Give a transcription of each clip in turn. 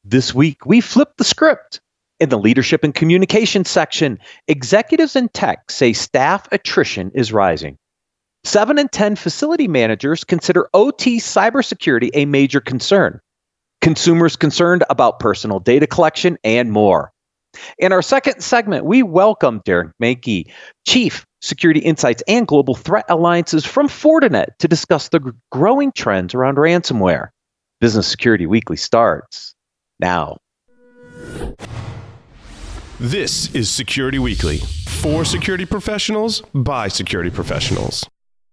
This week, we flipped the script. In the leadership and communication section, executives in tech say staff attrition is rising. 7 in 10 facility managers consider OT cybersecurity a major concern. Consumers concerned about personal data collection and more. In our second segment, we welcome Derek Manky, Chief Security Insights and Global Threat Alliances from Fortinet, to discuss the growing trends around ransomware. Business Security Weekly starts now. This is Security Weekly, for security professionals, by security professionals.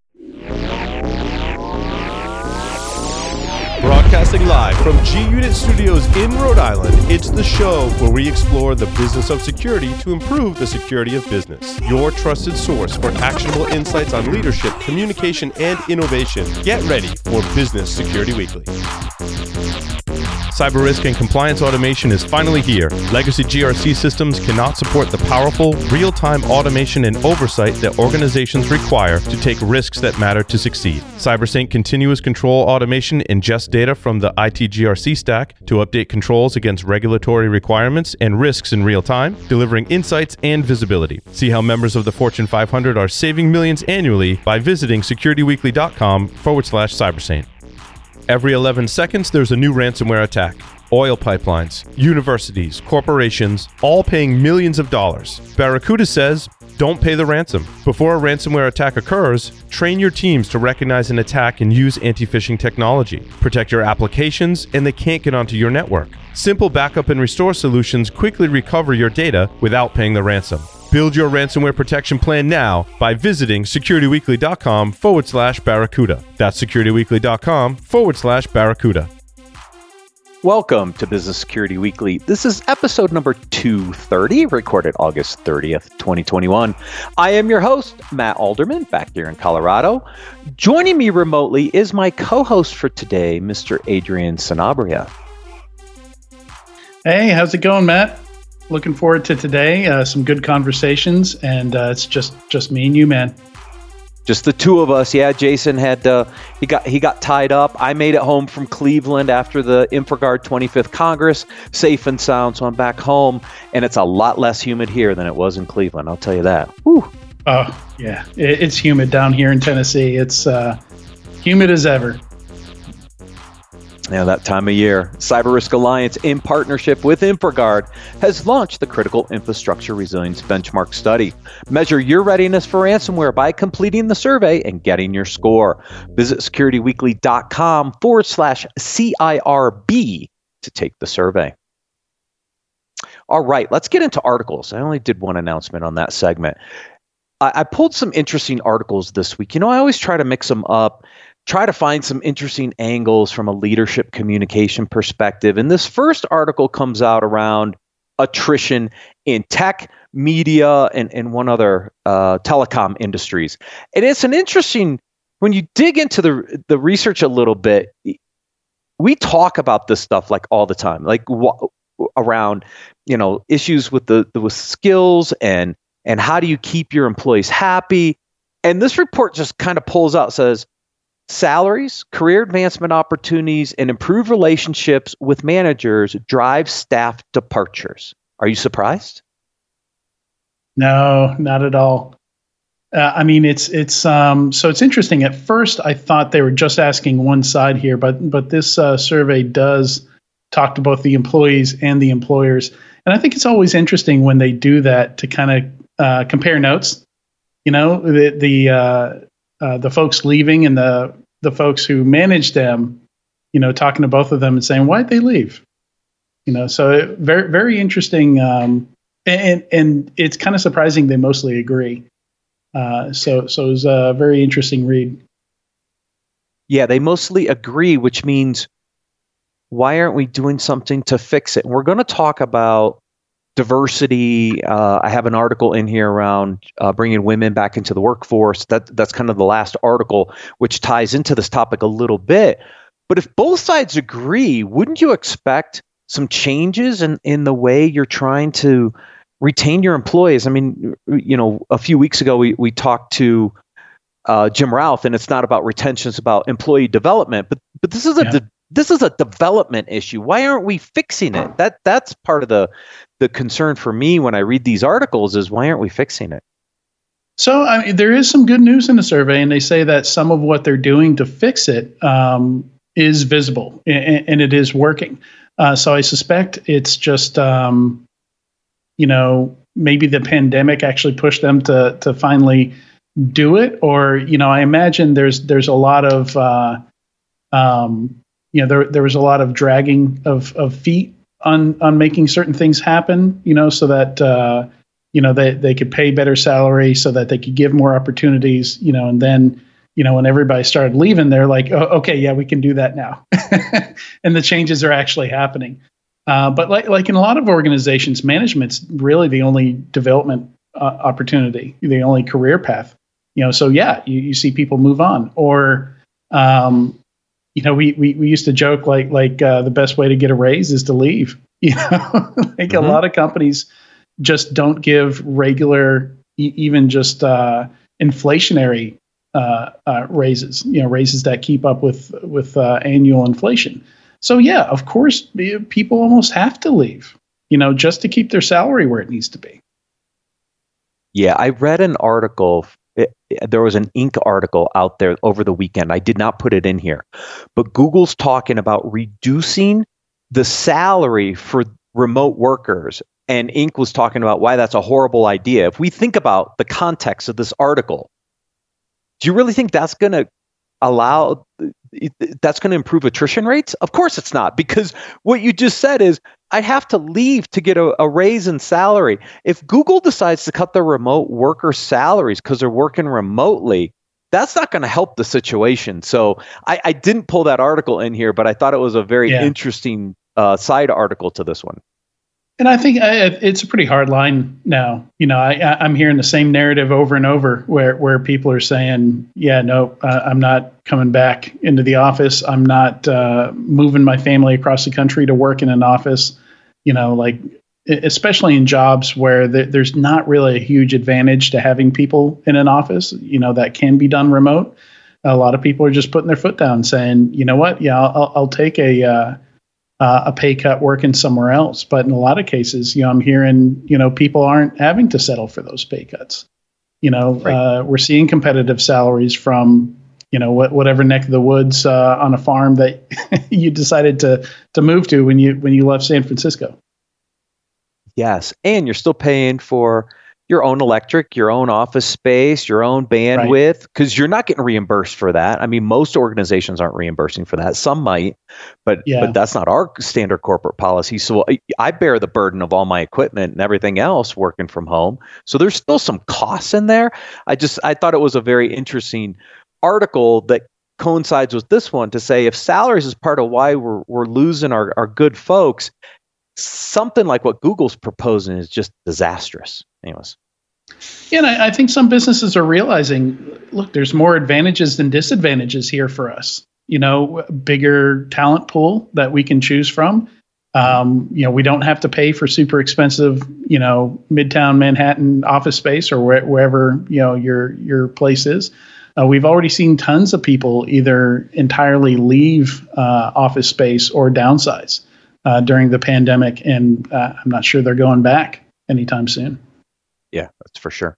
Broadcasting live from G-Unit Studios in Rhode Island, it's the show where we explore the business of security to improve the security of business. Your trusted source for actionable insights on leadership, communication, and innovation. Get ready for Business Security Weekly. Cyber risk and compliance automation is finally here. Legacy GRC systems cannot support the powerful, real-time automation and oversight that organizations require to take risks that matter to succeed. CyberSaint Continuous Control Automation ingests data from the IT GRC stack to update controls against regulatory requirements and risks in real time, delivering insights and visibility. See how members of the Fortune 500 are saving millions annually by visiting securityweekly.com/CyberSaint. Every 11 seconds, there's a new ransomware attack. Oil pipelines, universities, corporations, all paying millions of dollars. Barracuda says, don't pay the ransom. Before a ransomware attack occurs, train your teams to recognize an attack and use anti-phishing technology. Protect your applications, and they can't get onto your network. Simple backup and restore solutions quickly recover your data without paying the ransom. Build your ransomware protection plan now by visiting securityweekly.com/Barracuda. That's securityweekly.com/Barracuda. Welcome to Business Security Weekly. This is episode number 230, recorded August 30th, 2021. I am your host, Matt Alderman, back here in Colorado. Joining me remotely is my co-host for today, Mr. Adrian Sanabria. Hey, how's it going, Matt? Looking forward to today. Some good conversations, and it's just me and you, man. Just the two of us. Yeah, Jason had he got tied up. I made it home from Cleveland after the InfraGard 25th Congress, safe and sound. So I'm back home, and it's a lot less humid here than it was in Cleveland. I'll tell you that. Whew. Oh yeah, it's humid down here in Tennessee. It's humid as ever. Yeah, that time of year. Cyber Risk Alliance, in partnership with InfraGard, has launched the Critical Infrastructure Resilience Benchmark Study. Measure your readiness for ransomware by completing the survey and getting your score. Visit securityweekly.com/CIRB to take the survey. All right, let's get into articles. I only did one announcement on that segment. I pulled some interesting articles this week. You know, I always try to mix them up, try to find some interesting angles from a leadership communication perspective. And this first article comes out around attrition in tech, media, and one other telecom industries. And it's an interesting, when you dig into the research a little bit, we talk about this stuff like all the time, like around, you know, issues with with skills and how do you keep your employees happy. And this report just kind of pulls out, says, salaries, career advancement opportunities, and improved relationships with managers drive staff departures. Are you surprised? No, not at all. I mean, it's so it's interesting. At first, I thought they were just asking one side here, but this survey does talk to both the employees and the employers, and I think it's always interesting when they do that to kind of compare notes. You know, the folks leaving and the folks who manage them, you know, talking to both of them and saying, why'd they leave? You know, so very, very interesting. And it's kind of surprising they mostly agree. So it was a very interesting read. Yeah, they mostly agree, which means why aren't we doing something to fix it? And we're going to talk about diversity. I have an article in here around bringing women back into the workforce. That's kind of the last article, which ties into this topic a little bit. But if both sides agree, wouldn't you expect some changes in the way you're trying to retain your employees? I mean, you know, a few weeks ago, we talked to Jim Routh, and it's not about retention, it's about employee development. But this is a this is a development issue. Why aren't we fixing it? That's part of the concern for me when I read these articles is why aren't we fixing it? So I mean, there is some good news in the survey, and they say that some of what they're doing to fix it is visible and it is working. So I suspect it's just, maybe the pandemic actually pushed them to finally do it, or I imagine there's a lot of there was a lot of dragging of feet on making certain things happen, so that they could pay better salary, so that they could give more opportunities, and then when everybody started leaving, they're like, oh, okay, yeah, we can do that now, and the changes are actually happening. But like in a lot of organizations, management's really the only development opportunity, the only career path. So yeah, you see people move on, or we used to joke like the best way to get a raise is to leave. A lot of companies just don't give regular, even just inflationary raises. Raises that keep up with annual inflation. So yeah, of course, people almost have to leave, just to keep their salary where it needs to be. Yeah, I read an article. There was an Inc. article out there over the weekend. I did not put it in here, but Google's talking about reducing the salary for remote workers. And Inc. was talking about why that's a horrible idea. If we think about the context of this article, do you really think that's going to improve attrition rates? Of course it's not, because what you just said is I'd have to leave to get a raise in salary. If Google decides to cut their remote worker salaries because they're working remotely, that's not going to help the situation. So I didn't pull that article in here, but I thought it was a very interesting side article to this one. And I think it's a pretty hard line now. I'm hearing the same narrative over and over where people are saying, yeah, no, I'm not coming back into the office. I'm not moving my family across the country to work in an office, especially in jobs where there's not really a huge advantage to having people in an office, that can be done remote. A lot of people are just putting their foot down saying, you know what? Yeah, I'll take a pay cut working somewhere else. But in a lot of cases, I'm hearing, people aren't having to settle for those pay cuts. Right. We're seeing competitive salaries from, whatever neck of the woods on a farm that you decided to move to when you left San Francisco. Yes. And you're still paying for your own electric, your own office space, your own bandwidth, because you're not getting reimbursed for that. I mean, most organizations aren't reimbursing for that. Some might, but that's not our standard corporate policy. So I bear the burden of all my equipment and everything else working from home. So there's still some costs in there. I thought it was a very interesting article that coincides with this one to say if salaries is part of why we're losing our good folks, something like what Google's proposing is just disastrous. Anyways. Yeah, and I think some businesses are realizing, look, there's more advantages than disadvantages here for us. Bigger talent pool that we can choose from. We don't have to pay for super expensive, Midtown Manhattan office space or wherever, your place is. We've already seen tons of people either entirely leave office space or downsize during the pandemic, and I'm not sure they're going back anytime soon. Yeah, that's for sure.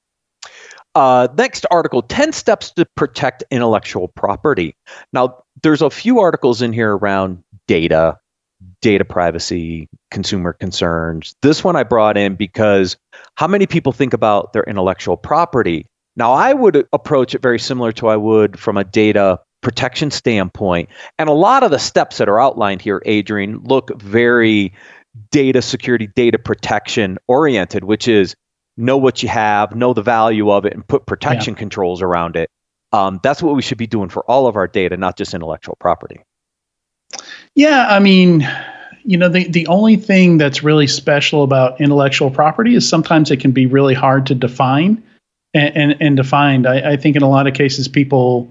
Next article, 10 steps to protect intellectual property. Now, there's a few articles in here around data privacy, consumer concerns. This one I brought in because how many people think about their intellectual property? Now, I would approach it very similar to I would from a data protection standpoint. And a lot of the steps that are outlined here, Adrian, look very data security, data protection oriented, which is know what you have, know the value of it, and put protection controls around it. That's what we should be doing for all of our data, not just intellectual property. Yeah, I mean, the only thing that's really special about intellectual property is sometimes it can be really hard to define and defined. I think in a lot of cases, people,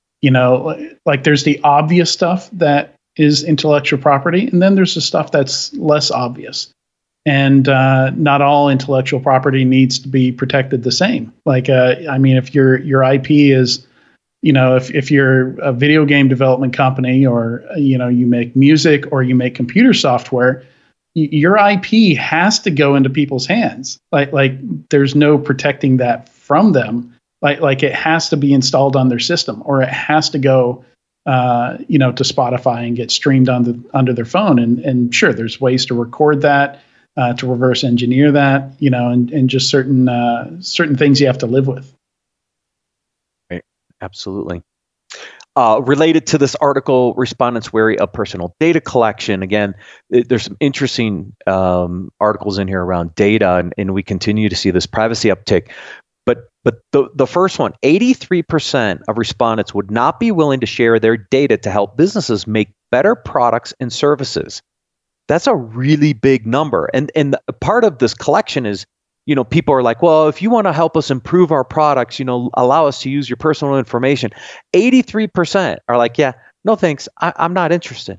there's the obvious stuff that is intellectual property, and then there's the stuff that's less obvious. And not all intellectual property needs to be protected the same. If your IP is if you're a video game development company, or you make music or you make computer software, your IP has to go into people's hands. Like there's no protecting that from them. Like it has to be installed on their system, or it has to go to Spotify and get streamed onto their phone. And sure, there's ways to record that, to reverse engineer that, and just certain things you have to live with. Right. Absolutely. Related to this article, respondents wary of personal data collection. Again, there's some interesting articles in here around data, and we continue to see this privacy uptick. But the first one, 83% of respondents would not be willing to share their data to help businesses make better products and services. That's a really big number. And part of this collection is, people are like, well, if you want to help us improve our products, allow us to use your personal information. 83% are like, yeah, no thanks. I'm not interested.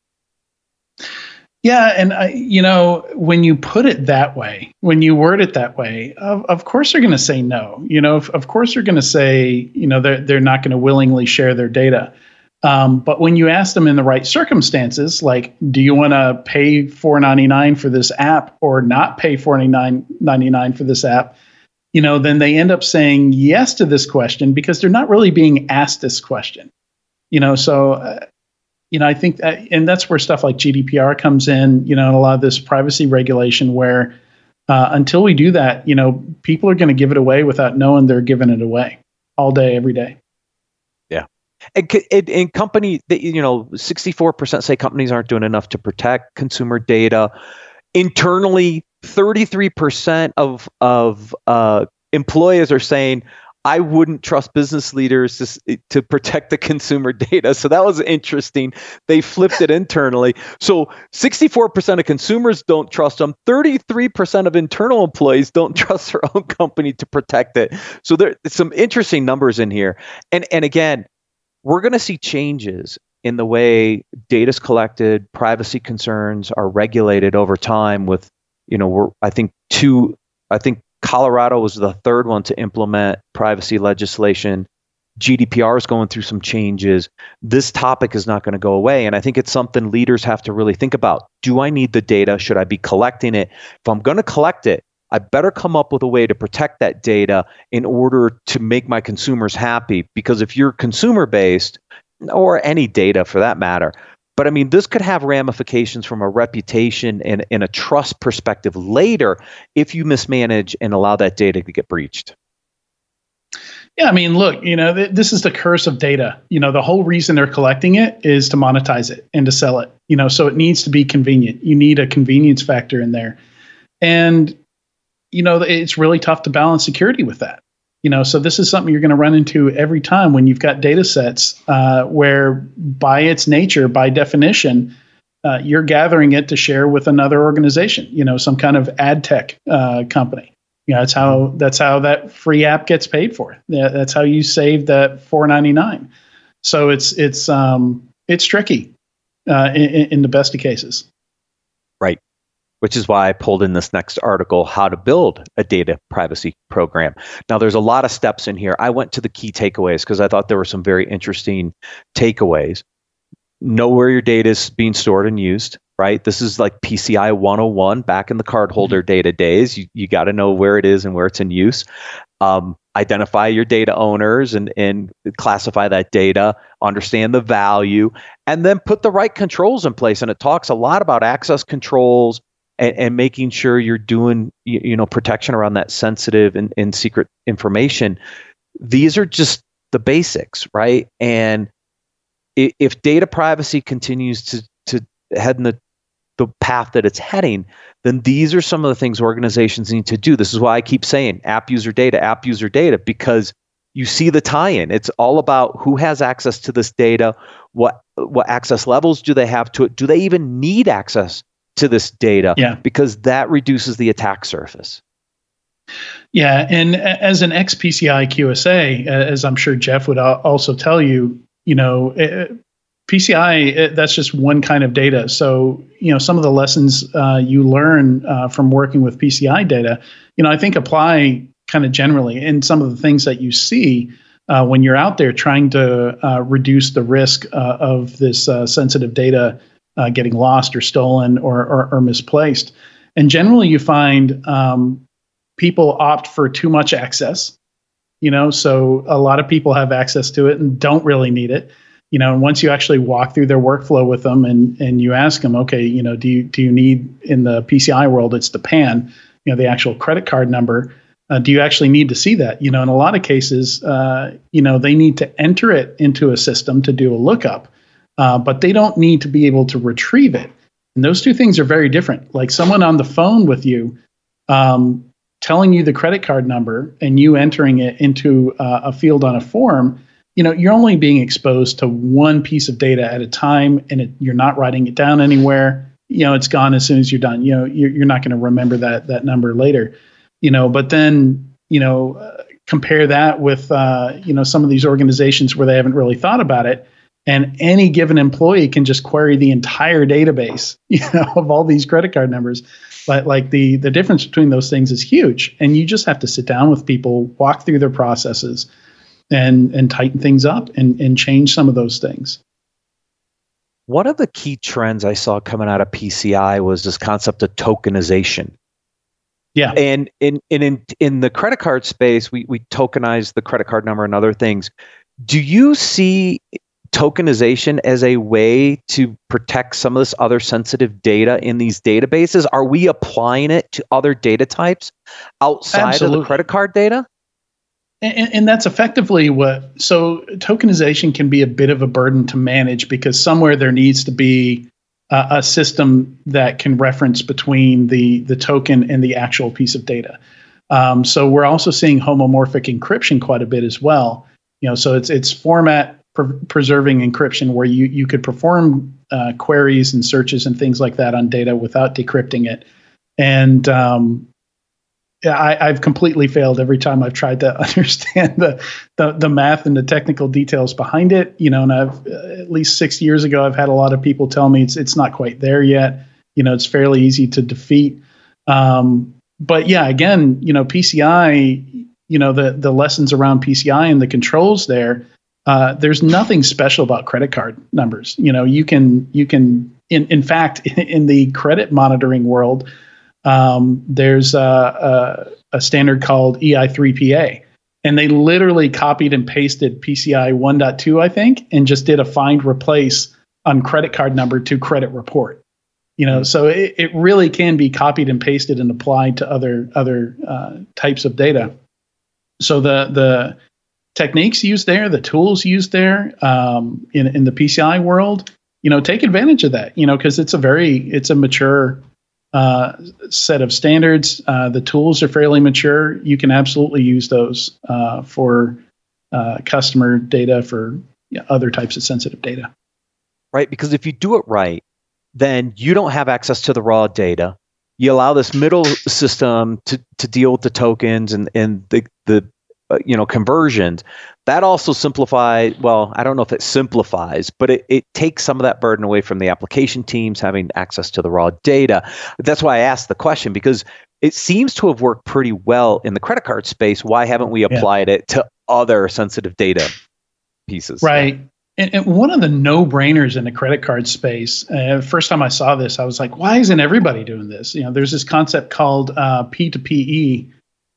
Yeah, and when you put it that way, when you word it that way, of course they're going to say no. Of course they're going to say, they're not going to willingly share their data. But when you ask them in the right circumstances, like, do you want to pay $4.99 for this app or not pay $49.99 for this app? Then they end up saying yes to this question because they're not really being asked this question. I think and that's where stuff like GDPR comes in, and a lot of this privacy regulation where until we do that, people are going to give it away without knowing they're giving it away all day, every day. Yeah. And company, 64% say companies aren't doing enough to protect consumer data. Internally, 33% of employers are saying, I wouldn't trust business leaders to protect the consumer data. So that was interesting. They flipped it internally. So 64% of consumers don't trust them. 33% of internal employees don't trust their own company to protect it. So there's some interesting numbers in here. And again, we're going to see changes in the way data is collected, privacy concerns are regulated over time with, I think Colorado was the third one to implement privacy legislation. GDPR is going through some changes. This topic is not going to go away. And I think it's something leaders have to really think about. Do I need the data? Should I be collecting it? If I'm going to collect it, I better come up with a way to protect that data in order to make my consumers happy. Because if you're consumer-based, or any data for that matter, but I mean, this could have ramifications from a reputation and a trust perspective later if you mismanage and allow that data to get breached. Yeah, I mean, look, this is the curse of data. The whole reason they're collecting it is to monetize it and to sell it. So it needs to be convenient. You need a convenience factor in there. And, it's really tough to balance security with that. So this is something you're going to run into every time when you've got data sets where by its nature, by definition, you're gathering it to share with another organization, some kind of ad tech company. That's how that free app gets paid for. That's how you save that $4.99. So it's tricky in the best of cases. Right. Which is why I pulled in this next article, How to Build a Data Privacy Program. Now, there's a lot of steps in here. I went to the key takeaways because I thought there were some very interesting takeaways. Know where your data is being stored and used, right? This is like PCI 101 back in the cardholder data days. You got to know where it is and where it's in use. Identify your data owners and classify that data, understand the value, and then put the right controls in place. And it talks a lot about access controls, and making sure you're doing, protection around that sensitive and secret information. These are just the basics, right? And if data privacy continues to head in the path that it's heading, then these are some of the things organizations need to do. This is why I keep saying app user data, because you see the tie-in. It's all about who has access to this data, what access levels do they have to it, do they even need access to this data? Yeah. Because that reduces the attack surface. Yeah, and as an ex-PCI QSA, as I'm sure Jeff would also tell you, PCI, that's just one kind of data. So, some of the lessons you learn from working with PCI data, I think apply kind of generally. And some of the things that you see when you're out there trying to reduce the risk of this sensitive data getting lost or stolen or misplaced. And generally, you find people opt for too much access. So a lot of people have access to it and don't really need it. And once you actually walk through their workflow with them and you ask them, okay, do you need, in the PCI world, it's the PAN, the actual credit card number. Do you actually need to see that? In a lot of cases, they need to enter it into a system to do a lookup, but they don't need to be able to retrieve it. And those two things are very different. Like someone on the phone with you, telling you the credit card number and you entering it into a field on a form, you're only being exposed to one piece of data at a time, and you're not writing it down anywhere. It's gone as soon as you're done. You're not going to remember that number later. But then, compare that with, some of these organizations where they haven't really thought about it, and any given employee can just query the entire database, of all these credit card numbers. But like the difference between those things is huge. And you just have to sit down with people, walk through their processes and tighten things up and change some of those things. One of the key trends I saw coming out of PCI was this concept of tokenization. Yeah. And in the credit card space, we tokenize the credit card number and other things. Do you see tokenization as a way to protect some of this other sensitive data in these databases? Are we applying it to other data types outside of the credit card data? And that's effectively so tokenization can be a bit of a burden to manage, because somewhere there needs to be a system that can reference between the token and the actual piece of data. So we're also seeing homomorphic encryption quite a bit as well. So it's format preserving encryption, where you could perform queries and searches and things like that on data without decrypting it. And I've completely failed every time I've tried to understand the math and the technical details behind it. And I've at least 6 years ago, I've had a lot of people tell me it's not quite there yet. It's fairly easy to defeat. But yeah, again, PCI, the lessons around PCI and the controls there. There's nothing special about credit card numbers. You can in fact, in the credit monitoring world, there's a standard called EI3PA, and they literally copied and pasted PCI 1.2, I think, and just did a find replace on credit card number to credit report. So it really can be copied and pasted and applied to other types of data. So the techniques used there, the tools used there in the PCI world, take advantage of that, because it's a mature set of standards. The tools are fairly mature. You can absolutely use those for customer data, for other types of sensitive data. Right, because if you do it right, then you don't have access to the raw data. You allow this middle system to deal with the tokens and the conversions. That also simplifies, well, I don't know if it simplifies, but it takes some of that burden away from the application teams having access to the raw data. That's why I asked the question, because it seems to have worked pretty well in the credit card space. Why haven't we applied it to other sensitive data pieces? Right. And one of the no-brainers in the credit card space, first time I saw this, I was like, why isn't everybody doing this? There's this concept called P2PE,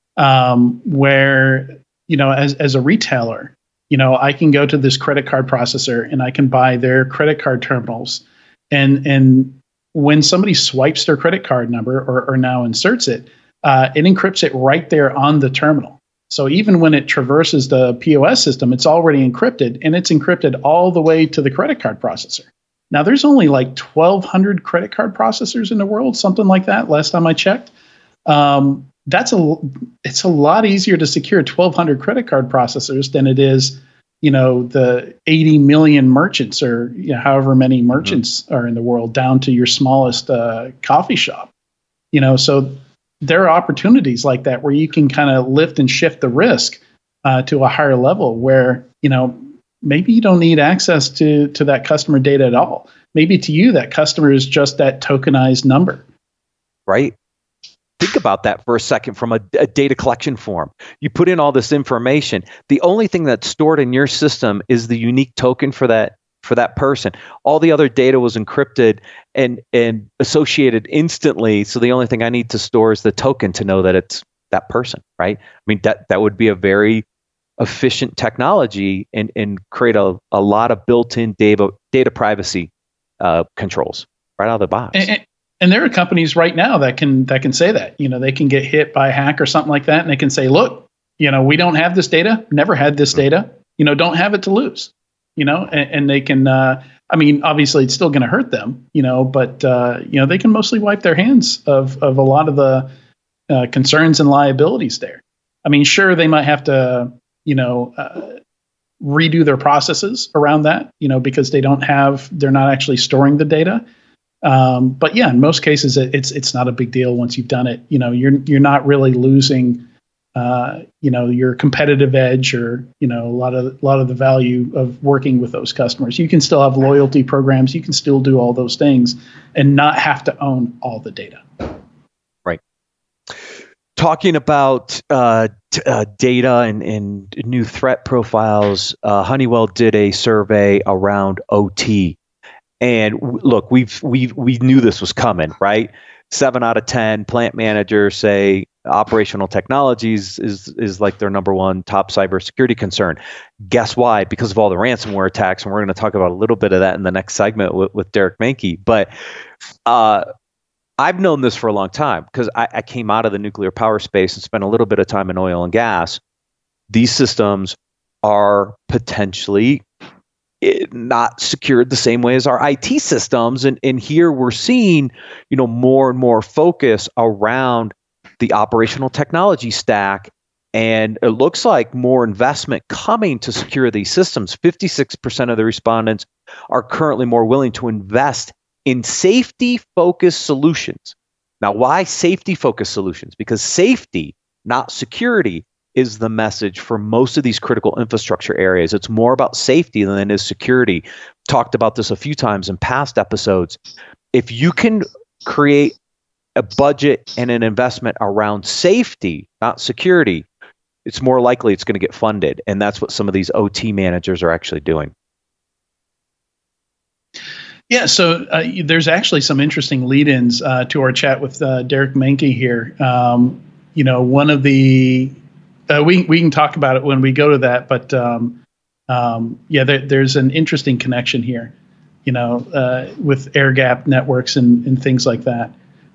where, as a retailer, I can go to this credit card processor and I can buy their credit card terminals. And when somebody swipes their credit card number or now inserts it, it encrypts it right there on the terminal. So even when it traverses the POS system, it's already encrypted, and it's encrypted all the way to the credit card processor. Now, there's only like 1,200 credit card processors in the world, something like that, last time I checked. It's a lot easier to secure 1,200 credit card processors than it is, the 80 million merchants, or however many merchants are in the world, down to your smallest coffee shop. So there are opportunities like that where you can kind of lift and shift the risk to a higher level, where maybe you don't need access to that customer data at all. Maybe to you that customer is just that tokenized number. Right. think about that for a second from a data collection form. You put in all this information. The only thing that's stored in your system is the unique token for that person. All the other data was encrypted and associated instantly. So the only thing I need to store is the token to know that it's that person, right? I mean, that would be a very efficient technology and create a lot of built-in data privacy controls right out of the box. And there are companies right now that can say that, they can get hit by a hack or something like that, and they can say, look, we don't have this data, never had this data, don't have it to lose, and they can, obviously it's still going to hurt them, but they can mostly wipe their hands of a lot of the concerns and liabilities there. I mean, sure, they might have to, redo their processes around that, because they're not actually storing the data. But yeah, in most cases, it's not a big deal once you've done it. You're not really losing, your competitive edge or a lot of the value of working with those customers. You can still have loyalty programs. You can still do all those things and not have to own all the data. Right. Talking about data and new threat profiles, Honeywell did a survey around OT. And look, we knew this was coming, right? 7 out of 10 plant managers say operational technologies is like their number one top cybersecurity concern. Guess why? Because of all the ransomware attacks, and we're going to talk about a little bit of that in the next segment with Derek Manky. But I've known this for a long time because I came out of the nuclear power space and spent a little bit of time in oil and gas. These systems are potentially not secured the same way as our IT systems. And here we're seeing, more and more focus around the operational technology stack. And it looks like more investment coming to secure these systems. 56% of the respondents are currently more willing to invest in safety-focused solutions. Now, why safety-focused solutions? Because safety, not security, is the message for most of these critical infrastructure areas. It's more about safety than it is security. Talked about this a few times in past episodes. If you can create a budget and an investment around safety, not security, it's more likely it's going to get funded. And that's what some of these OT managers are actually doing. Yeah, so there's actually some interesting lead-ins to our chat with Derek Manky here. One of the we can talk about it when we go to that, but there's an interesting connection here, with air gap networks and things like that.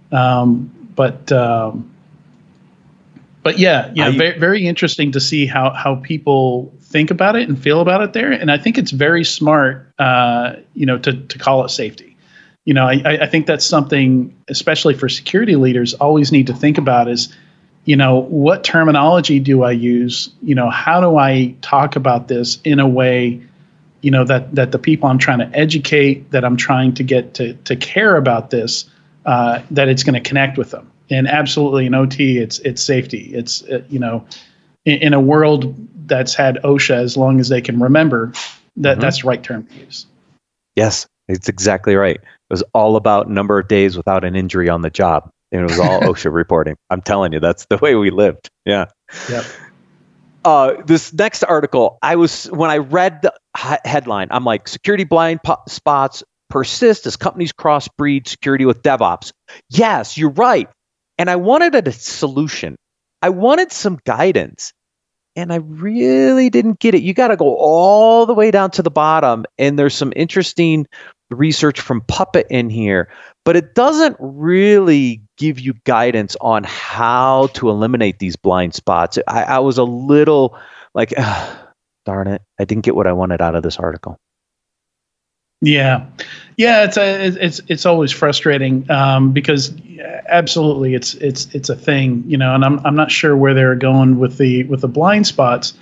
Very, very interesting to see how people think about it and feel about it there. And I think it's very smart, to call it safety. I think that's something, especially for security leaders, always need to think about is, what terminology do I use? How do I talk about this in a way, that the people I'm trying to educate, that I'm trying to get to care about this, that it's going to connect with them. And absolutely in OT, it's safety. It's, in a world that's had OSHA as long as they can remember, that's the right term to use. Yes, it's exactly right. It was all about number of days without an injury on the job. And it was all OSHA reporting. I'm telling you, that's the way we lived. Yeah. Yep. This next article, when I read the headline, I'm like, security blind spots persist as companies crossbreed security with DevOps. Yes, you're right. And I wanted a solution. I wanted some guidance. And I really didn't get it. You got to go all the way down to the bottom. And there's some interesting research from Puppet in here, but it doesn't really give you guidance on how to eliminate these blind spots. I was a little like, darn it, I didn't get what I wanted out of this article. Yeah, it's always frustrating because absolutely it's a thing, and I'm not sure where they're going with the blind spots,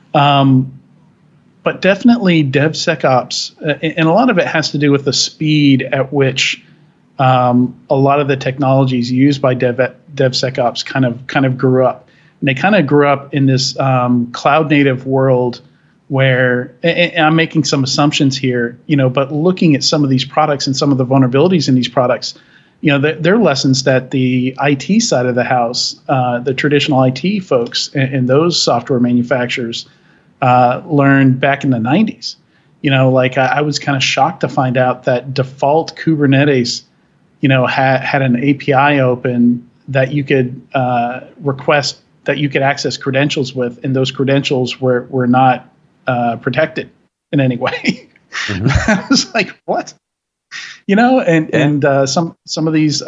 but definitely DevSecOps, and a lot of it has to do with the speed at which a lot of the technologies used by DevSecOps kind of grew up, and they kind of grew up in this cloud native world. Where, and I'm making some assumptions here, but looking at some of these products and some of the vulnerabilities in these products, they're lessons that the IT side of the house, the traditional IT folks and those software manufacturers learned back in the 90s. I was kind of shocked to find out that default Kubernetes, had an API open that you could request that you could access credentials with, and those credentials were not protected in any way. Mm-hmm. I was like, what? Some of these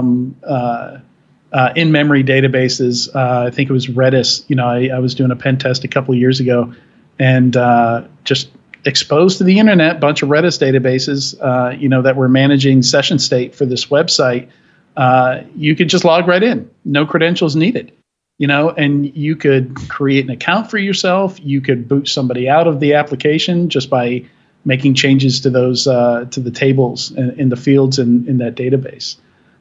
in-memory databases, I think it was Redis. I was doing a pen test a couple of years ago, and just exposed to the internet, bunch of Redis databases, that were managing session state for this website. You could just log right in, no credentials needed. And you could create an account for yourself. You could boot somebody out of the application just by making changes to those to the tables in the fields in that database.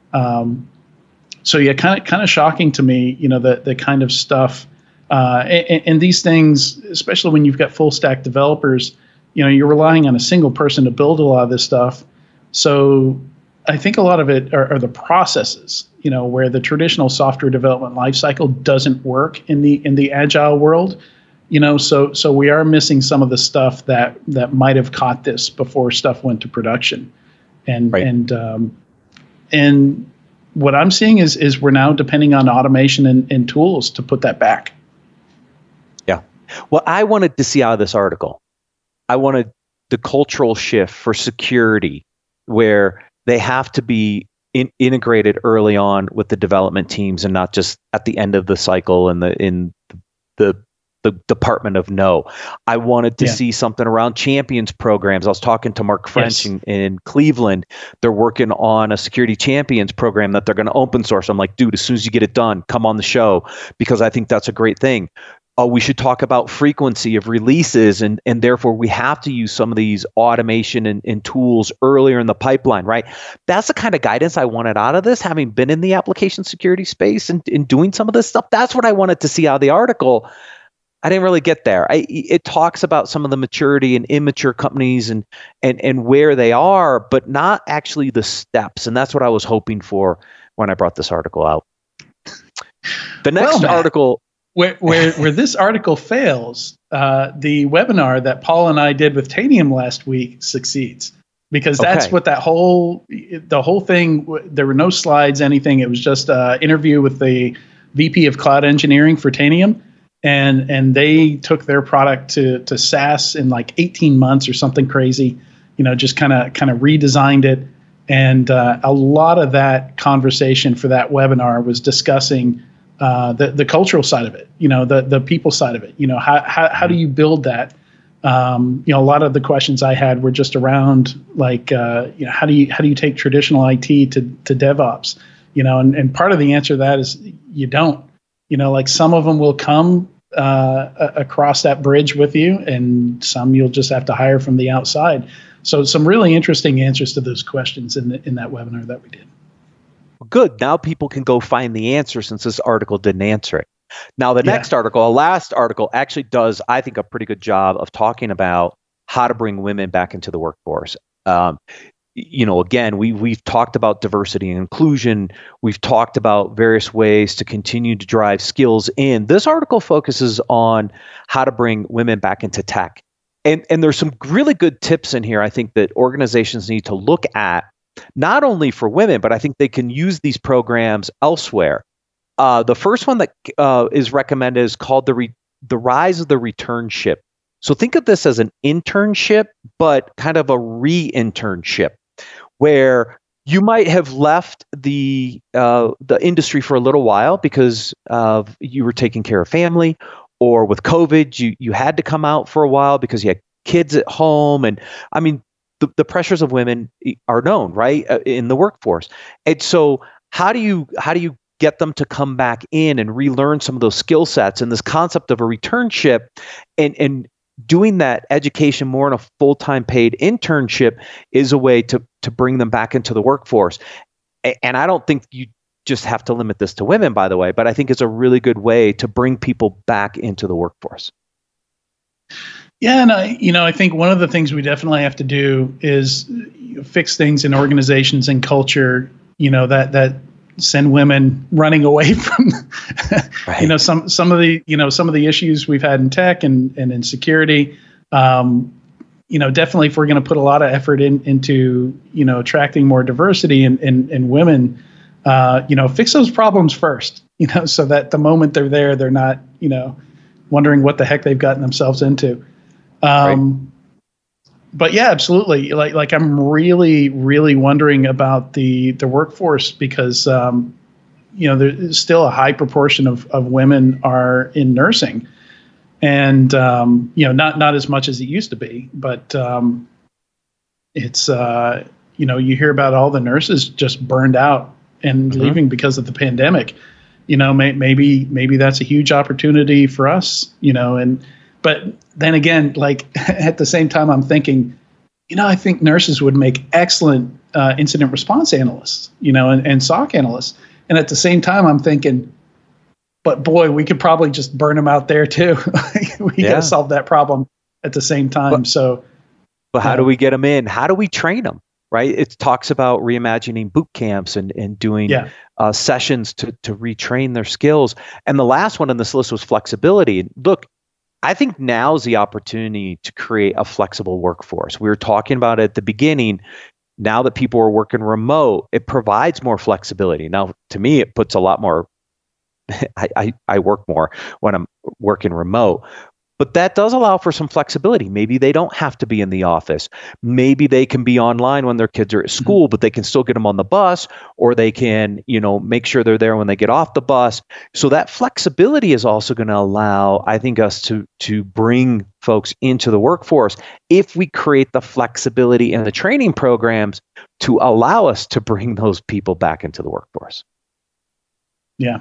So yeah, kind of shocking to me, the kind of stuff and these things, especially when you've got full stack developers, you're relying on a single person to build a lot of this stuff. So I think a lot of it are the processes, where the traditional software development lifecycle doesn't work in the agile world. So we are missing some of the stuff that might have caught this before stuff went to production, and right. And what I'm seeing is we're now depending on automation and tools to put that back. Yeah. Well, I wanted to see out of this article, I wanted the cultural shift for security, where they have to be integrated early on with the development teams and not just at the end of the cycle in the department of no. I wanted to see something around champions programs. I was talking to Mark French in Cleveland. They're working on a security champions program that they're going to open source. I'm like, dude, as soon as you get it done, come on the show, because I think that's a great thing. We should talk about frequency of releases, and therefore we have to use some of these automation and tools earlier in the pipeline, right? That's the kind of guidance I wanted out of this, having been in the application security space and doing some of this stuff. That's what I wanted to see out of the article. I didn't really get there. It talks about some of the maturity and immature companies and where they are, but not actually the steps. And that's what I was hoping for when I brought this article out. The next article... Where this article fails, the webinar that Paul and I did with Tanium last week succeeds, because that's what the whole thing. There were no slides, anything. It was just an interview with the VP of Cloud Engineering for Tanium, and they took their product to SaaS in like 18 months or something crazy. Just kind of redesigned it, and a lot of that conversation for that webinar was discussing the cultural side of it, the people side of it. How do you build that? A lot of the questions I had were just around like, how do you take traditional IT to DevOps? And part of the answer to that is you don't. Like some of them will come across that bridge with you, and some you'll just have to hire from the outside. So some really interesting answers to those questions in that webinar that we did. Good. Now people can go find the answer, since this article didn't answer it. Now, the next article, last article, actually does, I think, a pretty good job of talking about how to bring women back into the workforce. Again, we've talked about diversity and inclusion. We've talked about various ways to continue to drive skills in. This article focuses on how to bring women back into tech. And there's some really good tips in here, I think, that organizations need to look at, not only for women, but I think they can use these programs elsewhere. The first one that is recommended is called the Rise of the Returnship. So think of this as an internship, but kind of a re-internship, where you might have left the industry for a little while because you were taking care of family, or with COVID, you had to come out for a while because you had kids at home. And I mean, the pressures of women are known, right, in the workforce. And so how do you get them to come back in and relearn some of those skill sets? And this concept of a returnship and doing that education more in a full-time paid internship is a way to bring them back into the workforce. And I don't think you just have to limit this to women, by the way, but I think it's a really good way to bring people back into the workforce. Yeah, and I think one of the things we definitely have to do is fix things in organizations and culture that send women running away from, right. some of the issues we've had in tech and in security. Definitely if we're going to put a lot of effort into attracting more diversity and women, fix those problems first, so that the moment they're there, they're not, wondering what the heck they've gotten themselves into. Right. But yeah, absolutely. Like I'm really, really wondering about the workforce because, there's still a high proportion of women are in nursing. And, not as much as it used to be, but it's, you hear about all the nurses just burned out and leaving because of the pandemic. Maybe that's a huge opportunity for us, but then again, like at the same time, I'm thinking, I think nurses would make excellent incident response analysts, and SOC analysts. And at the same time, I'm thinking, but boy, we could probably just burn them out there too. We got to solve that problem at the same time. But how do we get them in? How do we train them? Right? It talks about reimagining boot camps and doing sessions to retrain their skills. And the last one on this list was flexibility. Look, I think now is the opportunity to create a flexible workforce. We were talking about it at the beginning. Now that people are working remote, it provides more flexibility. Now, to me, it puts a lot more. I work more when I'm working remote, but that does allow for some flexibility. Maybe they don't have to be in the office. Maybe they can be online when their kids are at school, but they can still get them on the bus, or they can, make sure they're there when they get off the bus. So that flexibility is also going to allow, I think, us to bring folks into the workforce if we create the flexibility and the training programs to allow us to bring those people back into the workforce. Yeah.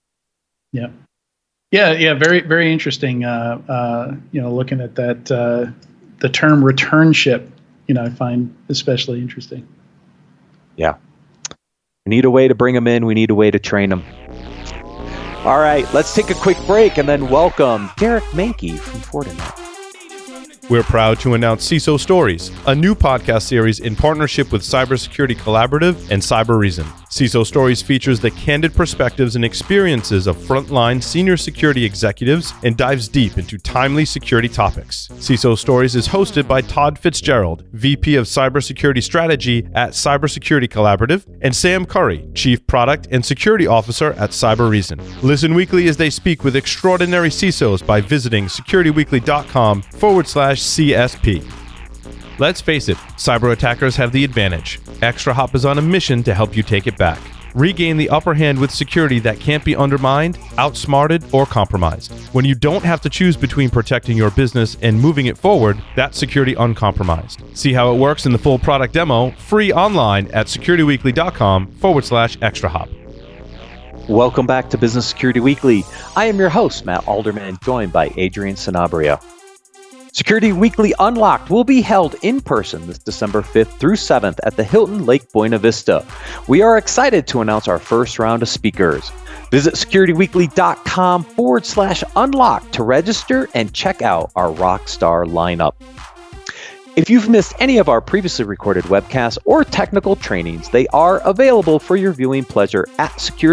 Very, very interesting. Looking at that, the term returnship, I find especially interesting. Yeah. We need a way to bring them in. We need a way to train them. All right, let's take a quick break and then welcome Derek Manky from Fortinet. We're proud to announce CISO Stories, a new podcast series in partnership with Cybersecurity Collaborative and Cybereason. CISO Stories features the candid perspectives and experiences of frontline senior security executives and dives deep into timely security topics. CISO Stories is hosted by Todd Fitzgerald, VP of Cybersecurity Strategy at Cybersecurity Collaborative, and Sam Curry, Chief Product and Security Officer at Cybereason. Listen weekly as they speak with extraordinary CISOs by visiting securityweekly.com/CSP. Let's face it, cyber attackers have the advantage. ExtraHop is on a mission to help you take it back. Regain the upper hand with security that can't be undermined, outsmarted, or compromised. When you don't have to choose between protecting your business and moving it forward, that's security uncompromised. See how it works in the full product demo, free online at securityweekly.com/ExtraHop. Welcome back to Business Security Weekly. I am your host, Matt Alderman, joined by Adrian Sanabria. Security Weekly Unlocked will be held in person this December 5th through 7th at the Hilton Lake Buena Vista. We are excited to announce our first round of speakers. Visit securityweekly.com/unlock to register and check out our rockstar lineup. If you've missed any of our previously recorded webcasts or technical trainings, they are available for your viewing pleasure at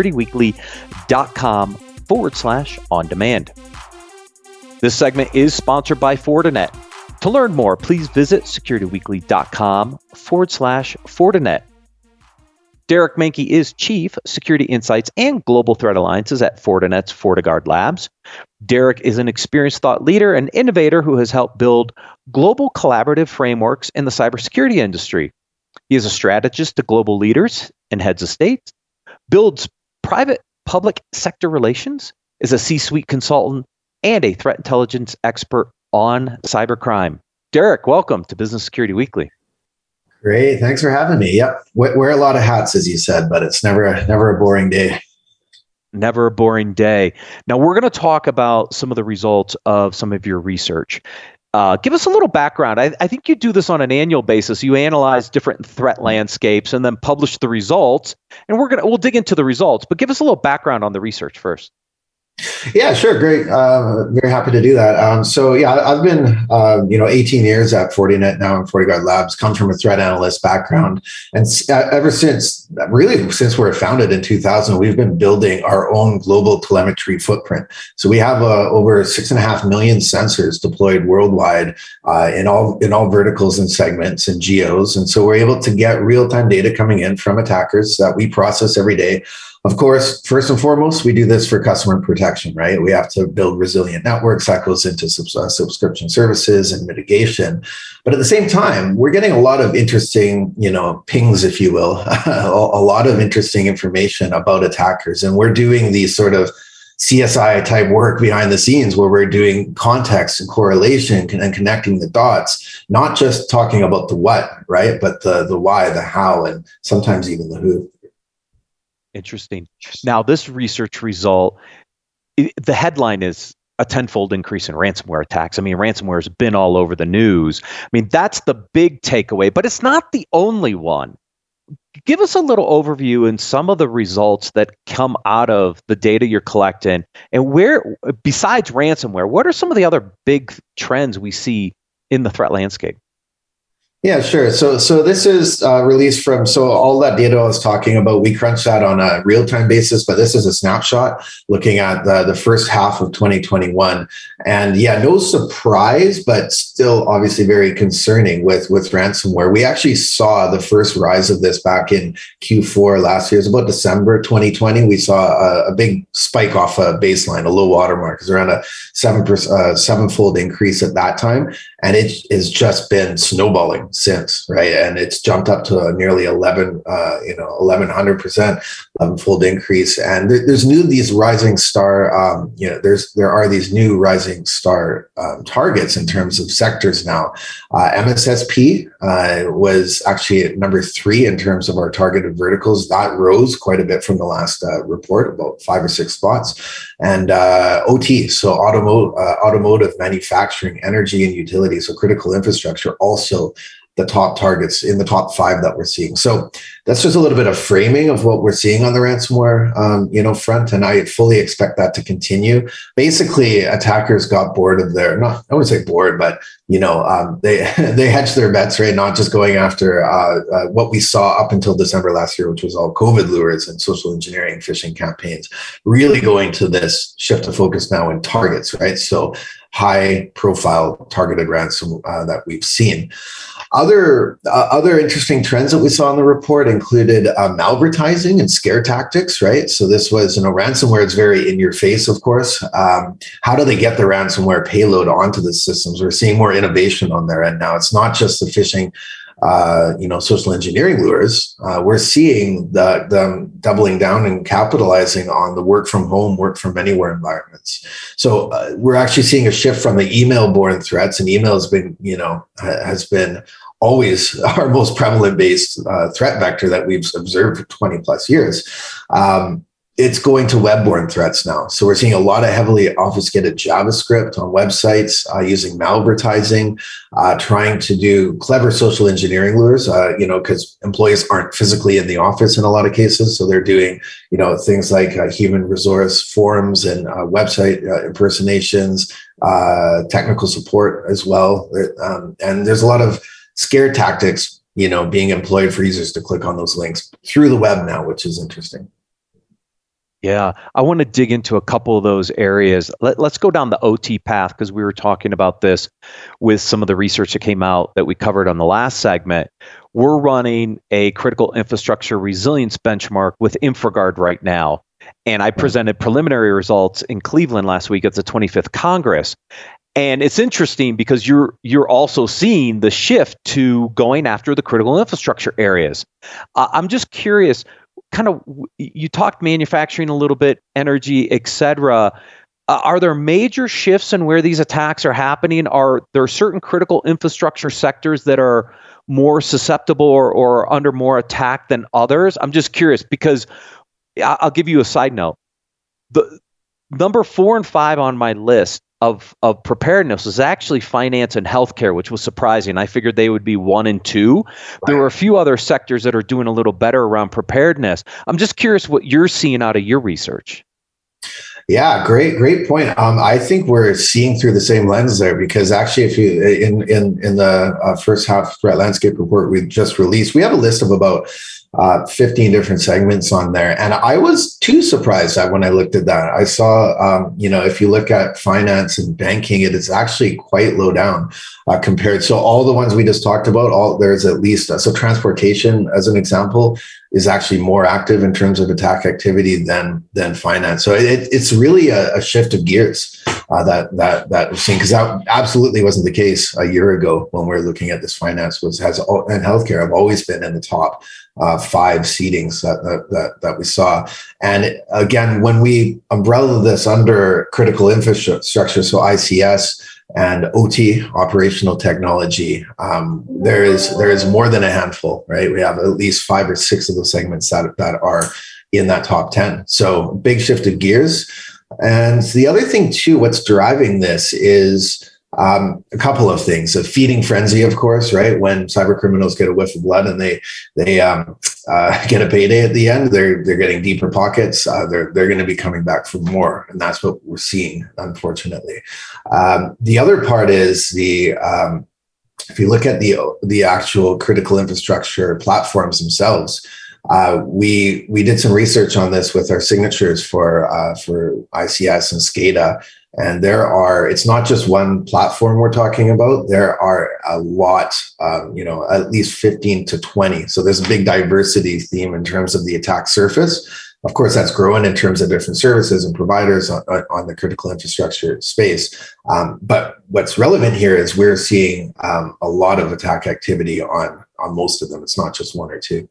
securityweekly.com/on-demand. This segment is sponsored by Fortinet. To learn more, please visit securityweekly.com/Fortinet. Derek Manky is Chief Security Insights and Global Threat Alliances at Fortinet's FortiGuard Labs. Derek is an experienced thought leader and innovator who has helped build global collaborative frameworks in the cybersecurity industry. He is a strategist to global leaders and heads of states, builds private-public sector relations, is a C-suite consultant, and a threat intelligence expert on cybercrime. Derek, welcome to Business Security Weekly. Great. Thanks for having me. Yep. Wear a lot of hats, as you said, but it's never a boring day. Never a boring day. Now, we're going to talk about some of the results of some of your research. Give us a little background. I think you do this on an annual basis. You analyze different threat landscapes and then publish the results. And we'll dig into the results, but give us a little background on the research first. Yeah, sure. Great. Very happy to do that. So yeah, I've been, 18 years at Fortinet now in FortiGuard Labs, come from a threat analyst background. And ever since we were founded in 2000, we've been building our own global telemetry footprint. So we have over 6.5 million sensors deployed worldwide in all verticals and segments and geos. And so we're able to get real-time data coming in from attackers that we process every day. Of course, first and foremost, we do this for customer protection, right? We have to build resilient networks that goes into subscription services and mitigation. But at the same time, we're getting a lot of interesting, pings, if you will, a lot of interesting information about attackers. And we're doing these sort of CSI type work behind the scenes where we're doing context and correlation and connecting the dots, not just talking about the what, right? But the why, the how, and sometimes even the who. Interesting. Now, this research result, the headline is a tenfold increase in ransomware attacks. I mean, ransomware has been all over the news. I mean, that's the big takeaway, but it's not the only one. Give us a little overview in some of the results that come out of the data you're collecting, and where, besides ransomware, what are some of the other big trends we see in the threat landscape? Yeah, sure. So this is released from, all that data I was talking about, we crunch that on a real-time basis, but this is a snapshot looking at the first half of 2021. And yeah, no surprise, but still obviously very concerning with ransomware. We actually saw the first rise of this back in Q4 last year. It was about December 2020. We saw a big spike off a baseline, a low watermark. It was around a 7-fold increase at that time. And it has just been snowballing since, right? And it's jumped up to a nearly 1100%, 11-fold increase. And there's these rising star, there are these new rising star targets in terms of sectors now. MSSP was actually at number 3 in terms of our targeted verticals. That rose quite a bit from the last report, about 5 or 6 spots. And OT, so automotive, manufacturing, energy, and utility, so critical infrastructure, also the top targets in the top 5 that we're seeing. So that's just a little bit of framing of what we're seeing on the ransomware, front. And I fully expect that to continue. Basically, attackers got bored of I wouldn't say bored, but, they hedged their bets, right? Not just going after what we saw up until December last year, which was all COVID lures and social engineering phishing campaigns, really going to this shift of focus now in targets, right? So high profile targeted ransom that we've seen. Other interesting trends that we saw in the report included malvertising and scare tactics, right? So this was, ransomware is very in your face, of course. How do they get the ransomware payload onto the systems? We're seeing more innovation on their end now. It's not just the phishing, social engineering lures. We're seeing them doubling down and capitalizing on the work from home, work from anywhere environments. So we're actually seeing a shift from the email-borne threats, and email has been always our most prevalent based threat vector that we've observed for 20 plus years. It's going to web-borne threats now. So we're seeing a lot of heavily obfuscated JavaScript on websites using malvertising, trying to do clever social engineering lures, because employees aren't physically in the office in a lot of cases. So they're doing, things like human resource forums and website impersonations, technical support as well. And there's a lot of scare tactics, being employed for users to click on those links through the web now, which is interesting. Yeah, I want to dig into a couple of those areas. Let's go down the OT path, because we were talking about this with some of the research that came out that we covered on the last segment. We're running a critical infrastructure resilience benchmark with InfraGard right now. And I presented preliminary results in Cleveland last week at the 25th Congress. And it's interesting because you're also seeing the shift to going after the critical infrastructure areas. I'm just curious, kind of, you talked manufacturing a little bit, energy, et cetera. Are there major shifts in where these attacks are happening? Are there certain critical infrastructure sectors that are more susceptible or under more attack than others? I'm just curious, because I'll give you a side note. The number 4 and 5 on my list of preparedness was actually finance and healthcare, which was surprising. I figured they would be 1 and 2. There were a few other sectors that are doing a little better around preparedness. I'm just curious what you're seeing out of your research. Yeah, great point. I think we're seeing through the same lens there, because actually, if you in the first half threat landscape report we just released, we have a list of about 15 different segments on there, and I was too surprised that when I looked at that, I saw if you look at finance and banking, it is actually quite low down compared. So all the ones we just talked about, there's at least so transportation, as an example, is actually more active in terms of attack activity than finance. So it's really a shift of gears that we're seeing, because that absolutely wasn't the case a year ago when we were looking at this. Finance and healthcare have always been in the top 5 seedings that we saw. And again, when we umbrella this under critical infrastructure, so ICS and OT, operational technology, there is more than a handful, right? We have at least 5 or 6 of those segments that are in that top 10. So big shift of gears. And the other thing too, what's driving this is a couple of things. A feeding frenzy, of course, right? When cyber criminals get a whiff of blood and they get a payday at the end, they're getting deeper pockets. They're going to be coming back for more, and that's what we're seeing, unfortunately. The other part is if you look at the actual critical infrastructure platforms themselves. We did some research on this with our signatures for ICS and SCADA. And it's not just one platform we're talking about. There are a lot, at least 15 to 20. So there's a big diversity theme in terms of the attack surface. Of course, that's growing in terms of different services and providers on the critical infrastructure space. But what's relevant here is we're seeing a lot of attack activity on most of them. It's not just 1 or 2.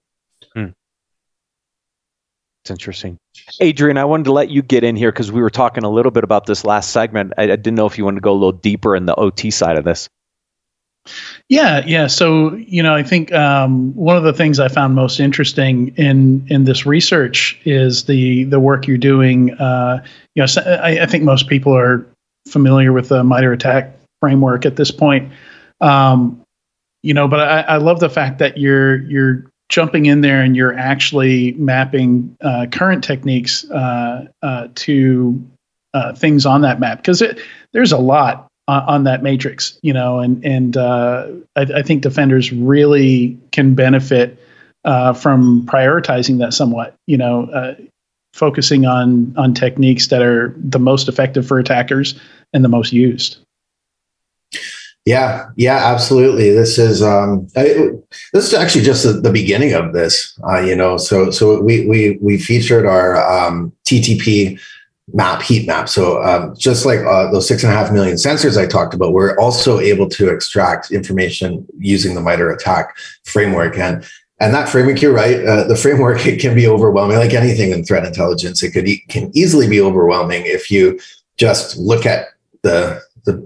It's interesting. Adrian, I wanted to let you get in here because we were talking a little bit about this last segment. I didn't know if you wanted to go a little deeper in the OT side of this. Yeah. So, I think one of the things I found most interesting in this research is the work you're doing. I think most people are familiar with the MITRE ATT&CK framework at this point. But I love the fact that you're jumping in there and you're actually mapping current techniques to things on that map, because there's a lot on that matrix, and I think defenders really can benefit from prioritizing that somewhat, focusing on techniques that are the most effective for attackers and the most used. Yeah, absolutely. This is actually just the beginning of this. So we featured our TTP map, heat map. So just like those 6.5 million sensors I talked about, we're also able to extract information using the MITRE ATT&CK framework. And that framework, you're right. The framework, it can be overwhelming, like anything in threat intelligence. It can easily be overwhelming if you just look at the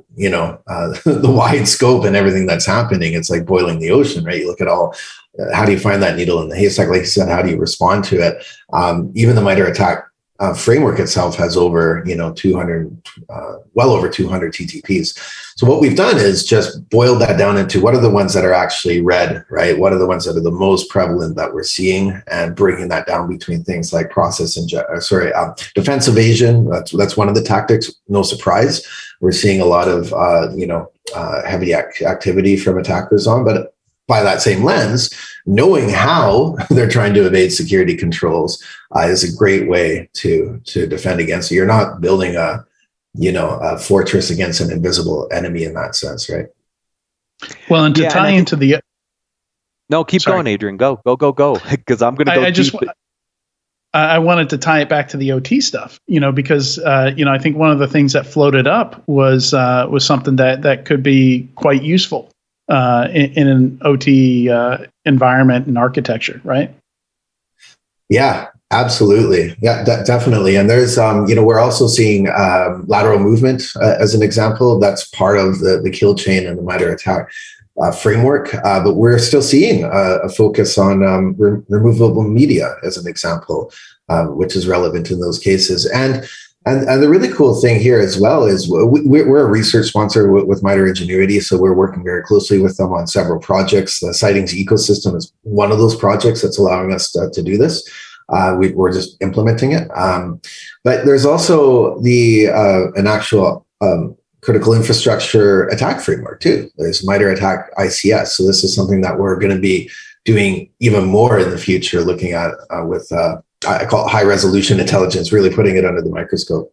wide scope and everything that's happening. It's like boiling the ocean, right? You look at how do you find that needle in the haystack? Like you said, how do you respond to it? Even the MITRE ATT&CK framework itself has over, 200, well over 200 TTPs. So what we've done is just boiled that down into what are the ones that are actually red, right? What are the ones that are the most prevalent that we're seeing, and bringing that down between things like defense evasion. That's one of the tactics. No surprise. We're seeing a lot of, heavy activity from attackers but by that same lens, knowing how they're trying to evade security controls is a great way to defend against it. You're not building a fortress against an invisible enemy in that sense, right? Well, and to tie into the... No, keep going, Adrian. Go, because I'm going to go I wanted to tie it back to the OT stuff, because, I think one of the things that floated up was something that could be quite useful in an OT environment and architecture, right? Yeah, absolutely. Yeah, definitely. And there's, we're also seeing lateral movement as an example. That's part of the kill chain and the MITRE ATT&CK framework. But we're still seeing a focus on removable media as an example, which is relevant in those cases. And the really cool thing here as well is we're a research sponsor with MITRE Ingenuity, so we're working very closely with them on several projects. The Sightings ecosystem is one of those projects that's allowing us to do this. We're just implementing it. But there's also an actual critical infrastructure attack framework too. There's MITRE ATT&CK ICS. So this is something that we're going to be doing even more in the future, looking at with I call it high resolution intelligence, really putting it under the microscope.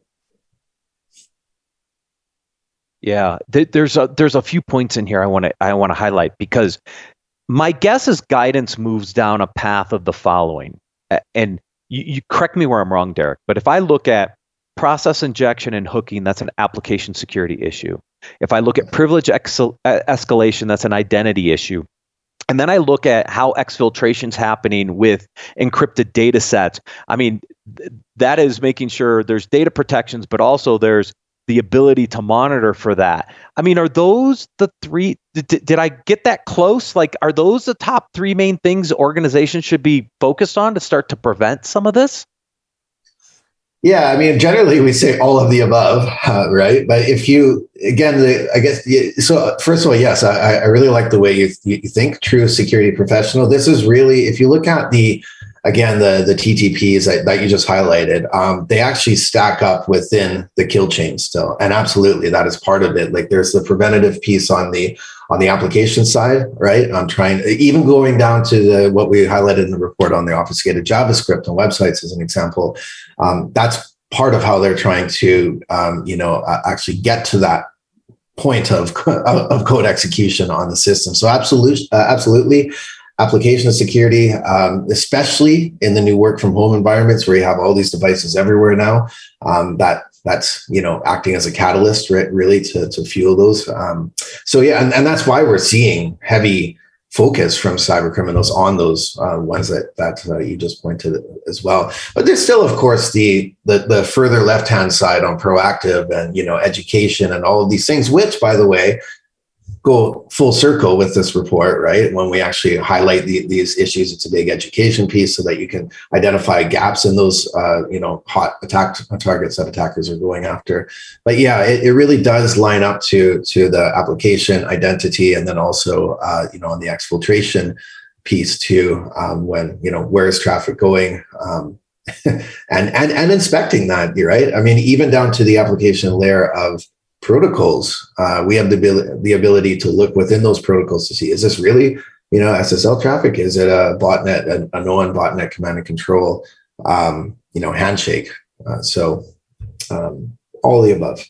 Yeah, there's a few points in here I want to highlight, because my guess is guidance moves down a path of the following. And you correct me where I'm wrong, Derek, but if I look at process injection and hooking, that's an application security issue. If I look at privilege escalation, that's an identity issue. And then I look at how exfiltration's happening with encrypted data sets. I mean, that is making sure there's data protections, but also there's the ability to monitor for that. I mean, are those the three? Did I get that close? Like, are those the top three main things organizations should be focused on to start to prevent some of this? Yeah, I mean, generally we say all of the above, right? But if you, again, so first of all, yes, I really like the way you think, true security professional. This is really, if you look at the TTPs that you just highlighted, they actually stack up within the kill chain still. And absolutely, that is part of it. Like there's the preventative piece on the application side, right? I'm trying, even going down to what we highlighted in the report on the obfuscated JavaScript on websites as an example. That's part of how they're trying to, actually get to that point of code execution on the system. So absolutely. Application security, especially in the new work from home environments where you have all these devices everywhere now, that's acting as a catalyst, right, really to fuel those. So yeah, and that's why we're seeing heavy focus from cyber criminals on those ones that you just pointed as well. But there's still, of course, the further left-hand side on proactive and education and all of these things, which, by the way, go full circle with this report, right? When we actually highlight these issues, it's a big education piece so that you can identify gaps in those, hot attack targets that attackers are going after. But yeah, it really does line up to the application identity, and then also, on the exfiltration piece too, when, where is traffic going? And inspecting that, right? I mean, even down to the application layer of protocols, we have the ability to look within those protocols to see, is this really, SSL traffic? Is it a botnet, a known botnet command and control, handshake? So all the above.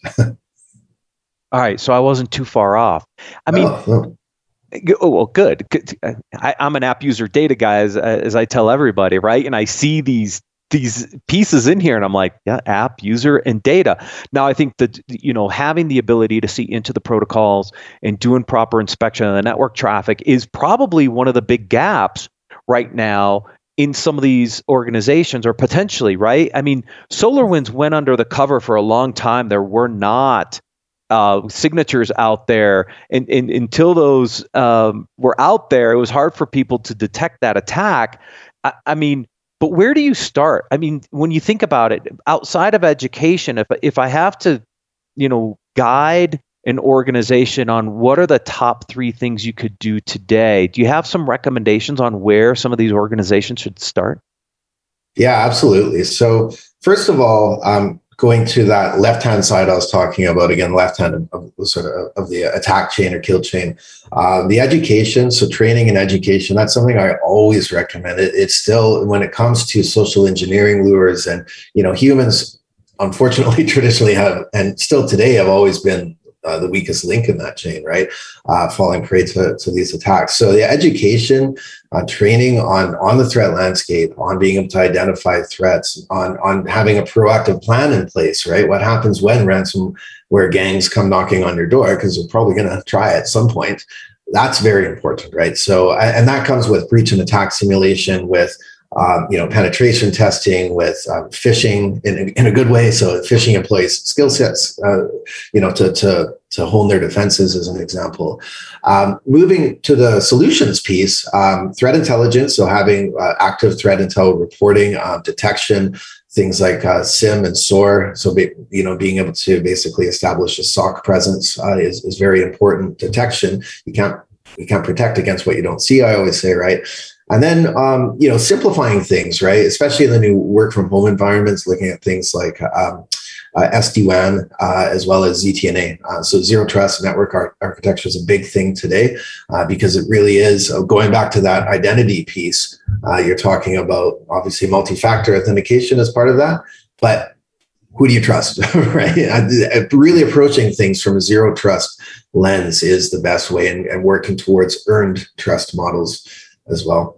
All right. So I wasn't too far off. I mean, no. Oh, well, good. I'm an app user data guy, as I tell everybody, right? And I see these pieces in here and I'm like, yeah, app, user, and data. Now, I think that, having the ability to see into the protocols and doing proper inspection of the network traffic is probably one of the big gaps right now in some of these organizations, or potentially, right? I mean, SolarWinds went under the cover for a long time. There were not signatures out there, and until those were out there, it was hard for people to detect that attack. I mean, but where do you start? I mean, when you think about it, outside of education, if I have to, guide an organization on what are the top three things you could do today, do you have some recommendations on where some of these organizations should start? Yeah, absolutely. So first of all, going to that left-hand side I was talking about, again, left-hand of the attack chain or kill chain, the education, so training and education, that's something I always recommend. It's still, when it comes to social engineering lures, and, humans, unfortunately, traditionally have, and still today have always been the weakest link in that chain, right? Falling prey to these attacks. So the education, training on the threat landscape, on being able to identify threats, on having a proactive plan in place, right? What happens when ransomware gangs come knocking on your door, because they're probably going to try at some point. That's very important, right? So, and that comes with breach and attack simulation, with penetration testing, with phishing in a good way. So phishing employs skill sets, to hone their defenses, as an example. Moving to the solutions piece, threat intelligence. So having active threat intel reporting, detection, things like SIM and SOAR. So, being able to basically establish a SOC presence is very important. Detection. You can't protect against what you don't see, I always say, right? And then, simplifying things, right? Especially in the new work from home environments, looking at things like SD-WAN, as well as ZTNA. So zero trust network architecture is a big thing today, because it really is going back to that identity piece. You're talking about obviously multi-factor authentication as part of that, but who do you trust, right? Really approaching things from a zero trust lens is the best way, and working towards earned trust models as well.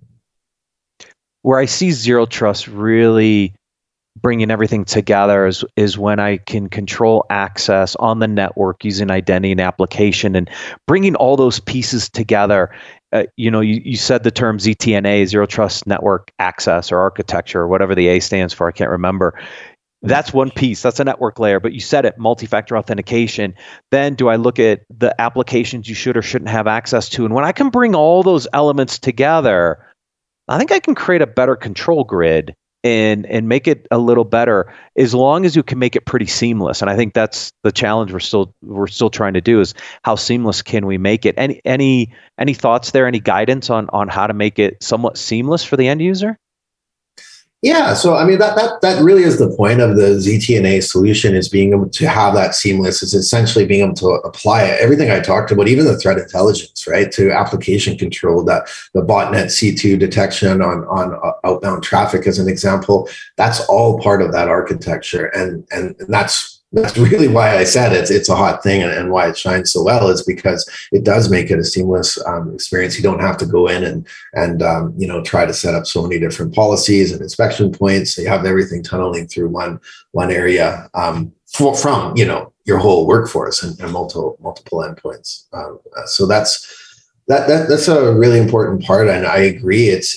Where I see zero trust really bringing everything together is when I can control access on the network using identity and application, and bringing all those pieces together. You said the term ZTNA, zero trust network access or architecture, or whatever the A stands for, I can't remember. That's one piece. That's a network layer. But you said it, multi-factor authentication. Then do I look at the applications you should or shouldn't have access to? And when I can bring all those elements together, I think I can create a better control grid and make it a little better, as long as you can make it pretty seamless. And I think that's the challenge we're still trying to do, is how seamless can we make it? Any thoughts there? Any guidance on how to make it somewhat seamless for the end user? Yeah, so I mean that really is the point of the ZTNA solution, is being able to have that seamless. It's essentially being able to apply everything I talked about, even the threat intelligence, right, to application control, that the botnet C2 detection on outbound traffic, as an example. That's all part of that architecture, and that's really why I said it's a hot thing, and why it shines so well, is because it does make it a seamless experience. You don't have to go in and try to set up so many different policies and inspection points. So you have everything tunneling through one area from your whole workforce and multiple endpoints. So that's a really important part, and I agree. It's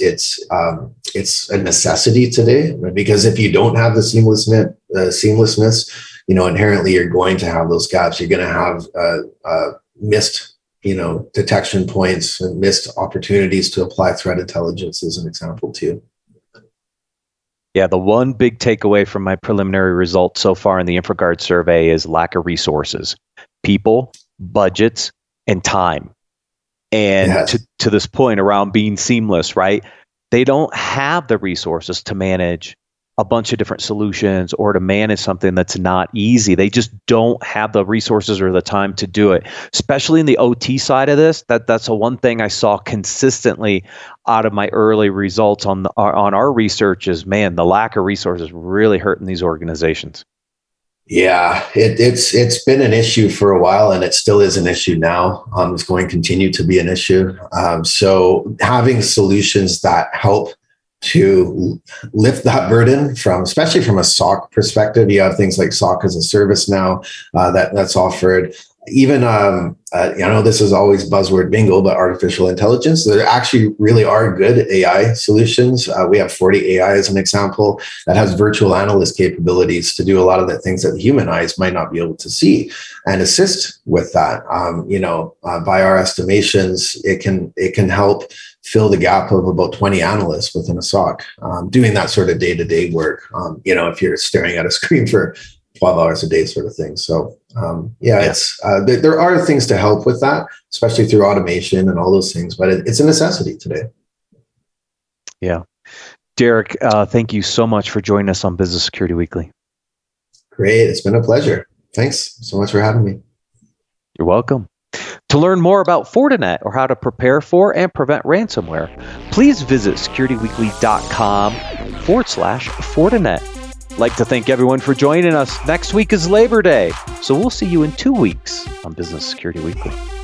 a necessity today, because if you don't have the seamlessness, inherently you're going to have those gaps. You're going to have missed, detection points and missed opportunities to apply threat intelligence, as an example too. Yeah, the one big takeaway from my preliminary results so far in the InfraGard survey is lack of resources, people, budgets, and time. And yes, to this point around being seamless, right? They don't have the resources to manage a bunch of different solutions, or to manage something that's not easy. They just don't have the resources or the time to do it, especially in the OT side of this. That's the one thing I saw consistently out of my early results on our research is, man, the lack of resources really hurting these organizations. Yeah, it's been an issue for a while, and it still is an issue now. It's going to continue to be an issue. So having solutions that help to lift that burden, especially from a SOC perspective. You have things like SOC as a service now that's offered. Even, I know this is always buzzword bingo, but artificial intelligence, there actually really are good AI solutions. We have 40 AI as an example that has virtual analyst capabilities to do a lot of the things that the human eyes might not be able to see, and assist with that. By our estimations, it can help fill the gap of about 20 analysts within a SOC, doing that sort of day-to-day work. If you're staring at a screen for 12 hours a day, sort of thing. So it's there are things to help with that, especially through automation and all those things, but it's a necessity today. Yeah. Derek, thank you so much for joining us on Business Security Weekly. Great. It's been a pleasure. Thanks so much for having me. You're welcome. To learn more about Fortinet or how to prepare for and prevent ransomware, please visit securityweekly.com/Fortinet. I'd like to thank everyone for joining us. Next week is Labor Day, so we'll see you in 2 weeks on Business Security Weekly.